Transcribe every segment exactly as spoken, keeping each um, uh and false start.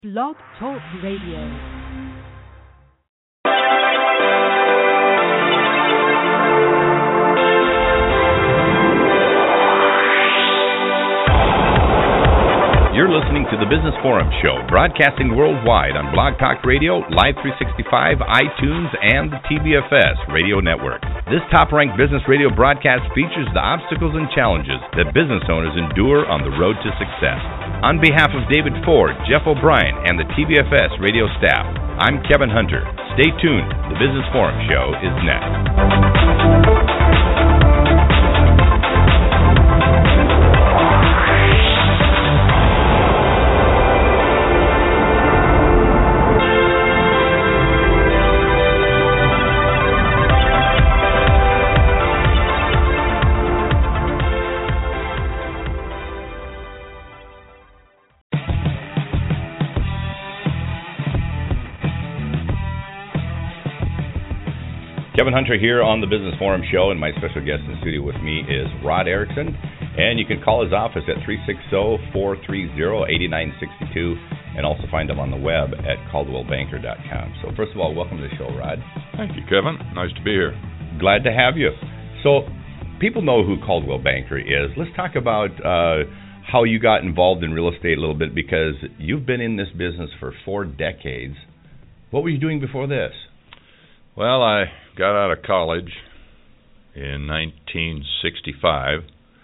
Blog Talk Radio. You're listening to the Business Forum Show, broadcasting worldwide on Blog Talk Radio, Live three sixty-five, iTunes, and the T B F S Radio Network. This top-ranked business radio broadcast features the obstacles and challenges that business owners endure on the road to success. On behalf of David Ford, Jeff O'Brien, and the T B F S radio staff, I'm Kevin Hunter. Stay tuned. The Business Forum Show is next. Kevin Hunter here on the Business Forum Show, and my special guest in the studio with me is Rod Erickson. And you can call his office at three six zero, four three zero, eight nine six two, and also find him on the web at caldwell banker dot com. So first of all, welcome to the show, Rod. Thank you, Kevin. Nice to be here. Glad to have you. So people know who Coldwell Banker is. Let's talk about uh, how you got involved in real estate a little bit, because you've been in this business for four decades. What were you doing before this? Well, I got out of college in nineteen sixty-five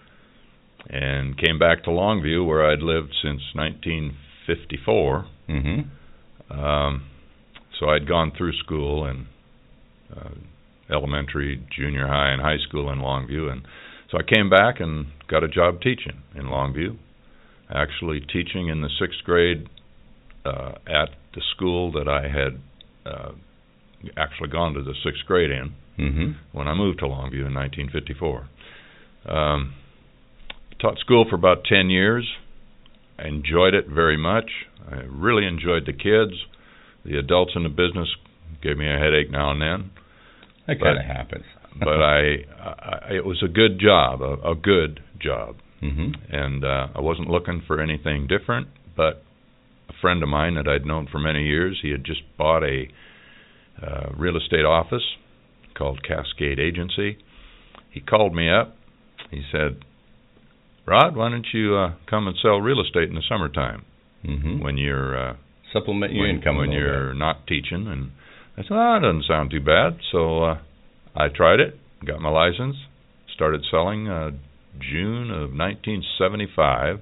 and came back to Longview, where I'd lived since nineteen fifty-four. Mm-hmm. Um, so I'd gone through school and uh, elementary, junior high, and high school in Longview, and so I came back and got a job teaching in Longview, actually teaching in the sixth grade uh, at the school that I had uh, actually gone to the sixth grade in mm-hmm. when I moved to Longview in nineteen fifty-four. Um, taught school for about ten years. I enjoyed it very much. I really enjoyed the kids. The adults in the business gave me a headache now and then. That kind of happens. but I, I, it was a good job, a, a good job. Mm-hmm. And uh, I wasn't looking for anything different, but a friend of mine that I'd known for many years, he had just bought a Uh, real estate office called Cascade Agency. He called me up. He said, Rod, why don't you uh, come and sell real estate in the summertime mm-hmm. when you're uh, supplement your when, income when you're bit. not teaching. And I said, oh, that doesn't sound too bad. So uh, I tried it, got my license, started selling uh, June of nineteen seventy-five,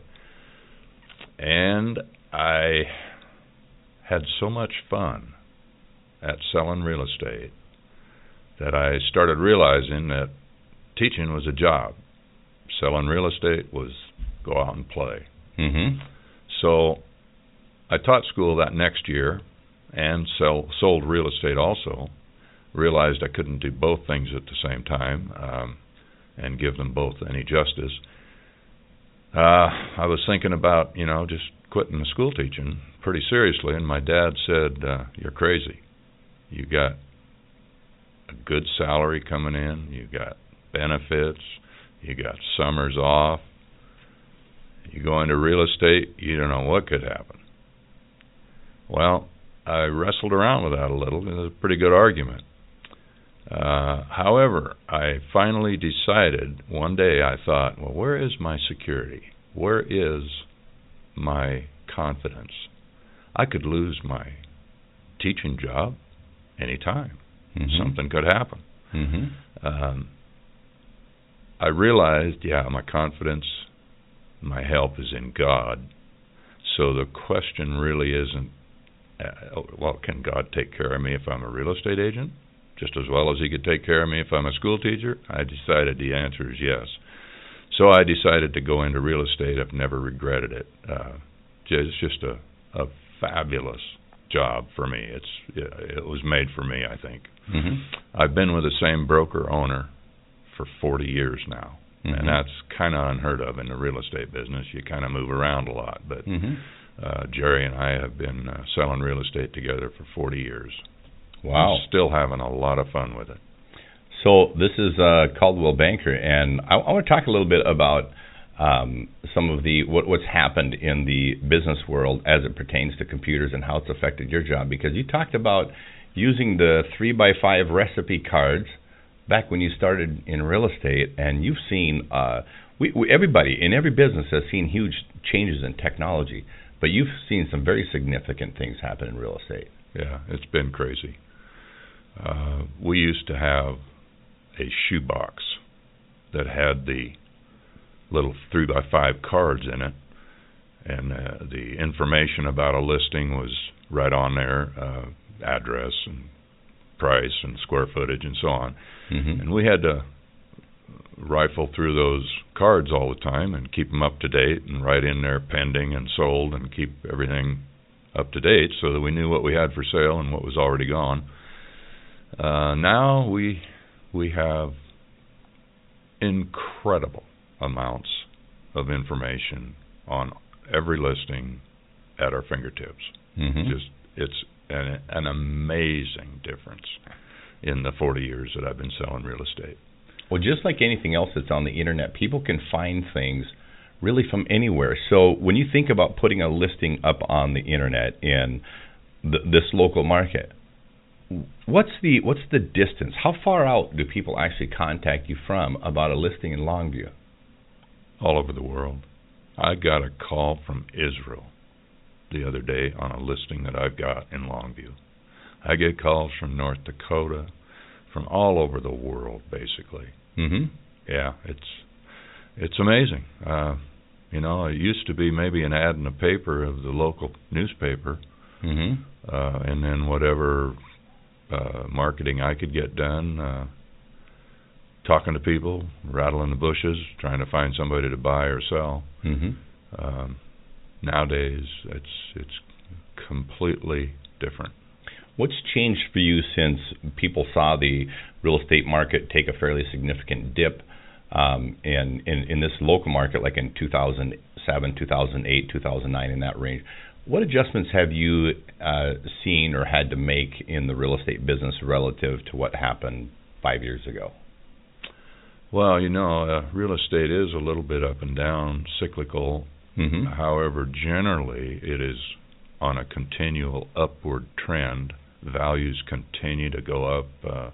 and I had so much fun at selling real estate that I started realizing that teaching was a job. Selling real estate was go out and play. Mm-hmm. So I taught school that next year and sell, sold real estate also. Realized I couldn't do both things at the same time um, and give them both any justice. Uh, I was thinking about, you know, just quitting the school teaching pretty seriously, and my dad said, uh, you're crazy. You got a good salary coming in, you got benefits, you got summers off, you go into real estate, you don't know what could happen. Well, I wrestled around with that a little. It was a pretty good argument. Uh, however, I finally decided, one day I thought, well, where is my security? Where is my confidence? I could lose my teaching job anytime. Mm-hmm. Something could happen. Mm-hmm. Um, I realized, yeah, my confidence, my help is in God. So the question really isn't, uh, well, can God take care of me if I'm a real estate agent, just as well as he could take care of me if I'm a school teacher? I decided the answer is yes. So I decided to go into real estate. I've never regretted it. Uh, it's just a, a fabulous job for me. It's it was made for me, I think. Mm-hmm. I've been with the same broker owner for forty years now, mm-hmm. and that's kind of unheard of in the real estate business. You kind of move around a lot, but mm-hmm. uh, Jerry and I have been uh, selling real estate together for forty years. Wow. I'm still having a lot of fun with it. So this is uh, Coldwell Banker, and I, I want to talk a little bit about um, some of the what, what's happened in the business world as it pertains to computers and how it's affected your job, because you talked about using the three by five recipe cards back when you started in real estate, and you've seen uh, we, we, everybody in every business has seen huge changes in technology, but you've seen some very significant things happen in real estate. Yeah, it's been crazy. Uh, we used to have a shoebox that had the little three by five cards in it, and uh, the information about a listing was right on there, uh, address and price and square footage and so on. Mm-hmm. And we had to rifle through those cards all the time and keep them up to date and write in there pending and sold and keep everything up to date so that we knew what we had for sale and what was already gone. Uh, now we we have incredible amounts of information on every listing at our fingertips. Mm-hmm. Just it's an, an amazing difference in the forty years that I've been selling real estate. Well, just like anything else that's on the internet, people can find things really from anywhere. So when you think about putting a listing up on the internet in th- this local market, what's the what's the distance? How far out do people actually contact you from about a listing in Longview? All over the world. I got a call from Israel the other day on a listing that I've got in Longview. I get calls from North Dakota, from all over the world, basically. Mm-hmm. Yeah, it's it's amazing. Uh, you know, it used to be maybe an ad in the paper of the local newspaper, mm-hmm. uh, and then whatever uh, marketing I could get done, uh, talking to people, rattling the bushes, trying to find somebody to buy or sell. Mm-hmm. Um, nowadays, it's it's completely different. What's changed for you since people saw the real estate market take a fairly significant dip um, in, in in this local market, like in two thousand seven, two thousand eight, two thousand nine, in that range? What adjustments have you uh, seen or had to make in the real estate business relative to what happened five years ago? Well, you know, uh, real estate is a little bit up and down, cyclical. Mm-hmm. However, generally, it is on a continual upward trend. Values continue to go up. Uh,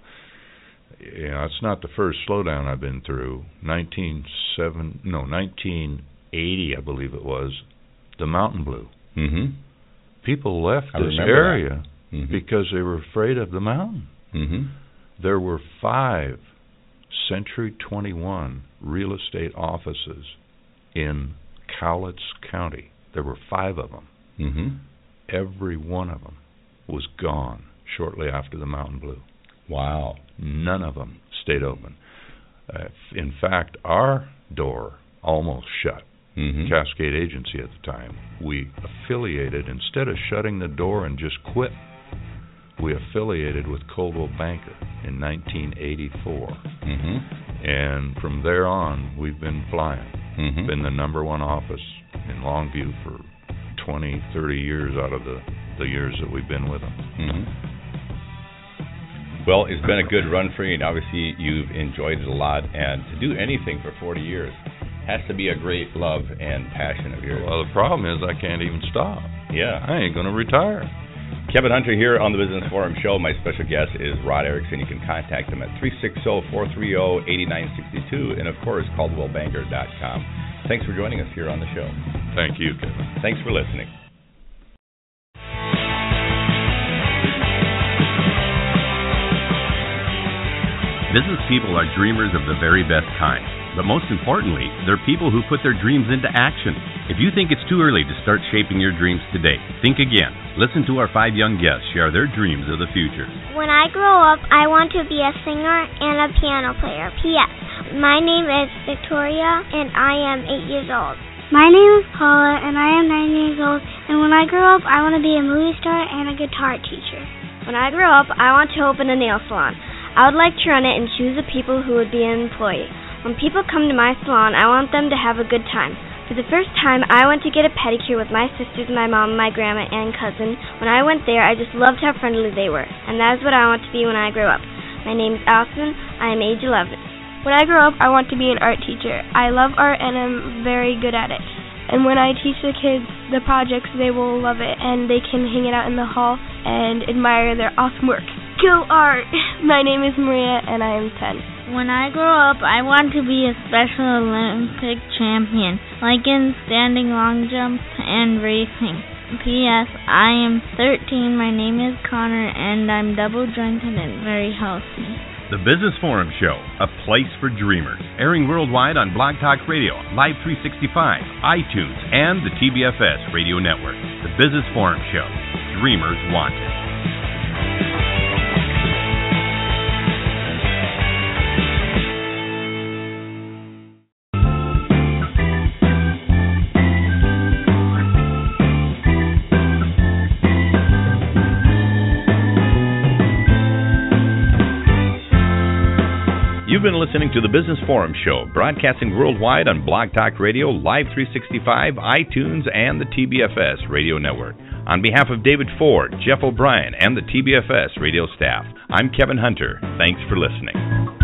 you know, it's not the first slowdown I've been through. nineteen seven, no, nineteen eighty, I believe it was, the Mountain Blue. Mm-hmm. People left I this area mm-hmm. because they were afraid of the mountain. Mm-hmm. There were five Century twenty-one real estate offices in Cowlitz County. There were five of them. Mm-hmm. Every one of them was gone shortly after the Mountain Blue. Wow. None of them stayed open. Uh, in fact, our door almost shut. Mm-hmm. Cascade Agency at the time. We affiliated, instead of shutting the door and just quit, we affiliated with Coldwell Banker in nineteen eighty-four. Mm-hmm. And from there on, we've been flying. Mm-hmm. Been the number one office in Longview for twenty, thirty years out of the, the years that we've been with them. Mm-hmm. Well, it's been a good run for you, and obviously you've enjoyed it a lot. And to do anything for forty years has to be a great love and passion of yours. Well, the problem is I can't even stop. Yeah. I ain't going to retire. Kevin Hunter here on the Business Forum Show. My special guest is Rod Erickson. You can contact him at three six zero, four three zero, eight nine six two and, of course, Caldwell Banker dot com. Thanks for joining us here on the show. Thank you, Kevin. Thanks for listening. Business people are dreamers of the very best kind. But most importantly, they're people who put their dreams into action. If you think it's too early to start shaping your dreams today, think again. Listen to our five young guests share their dreams of the future. When I grow up, I want to be a singer and a piano player. P S. My name is Victoria, and I am eight years old. My name is Paula, and I am nine years old. And when I grow up, I want to be a movie star and a guitar teacher. When I grow up, I want to open a nail salon. I would like to run it and choose the people who would be an employee. When people come to my salon, I want them to have a good time. For the first time, I went to get a pedicure with my sisters, my mom, my grandma, and cousin. When I went there, I just loved how friendly they were, and that is what I want to be when I grow up. My name is Allison. I am age eleven. When I grow up, I want to be an art teacher. I love art and I'm very good at it. And when I teach the kids the projects, they will love it and they can hang it out in the hall and admire their awesome work. Go art! My name is Maria and I am ten. When I grow up, I want to be a Special Olympic champion, like in standing long jump and racing. P S. I am thirteen, my name is Connor, and I'm double-jointed and very healthy. The Business Forum Show, a place for dreamers, airing worldwide on Blog Talk Radio, Live three sixty-five, iTunes, and the T B F S Radio Network. The Business Forum Show, Dreamers Wanted. You've been listening to the Business Forum Show, broadcasting worldwide on Blog Talk Radio, Live three sixty-five, iTunes, and the T B F S Radio Network. On behalf of David Ford, Jeff O'Brien, and the T B F S radio staff, I'm Kevin Hunter. Thanks for listening.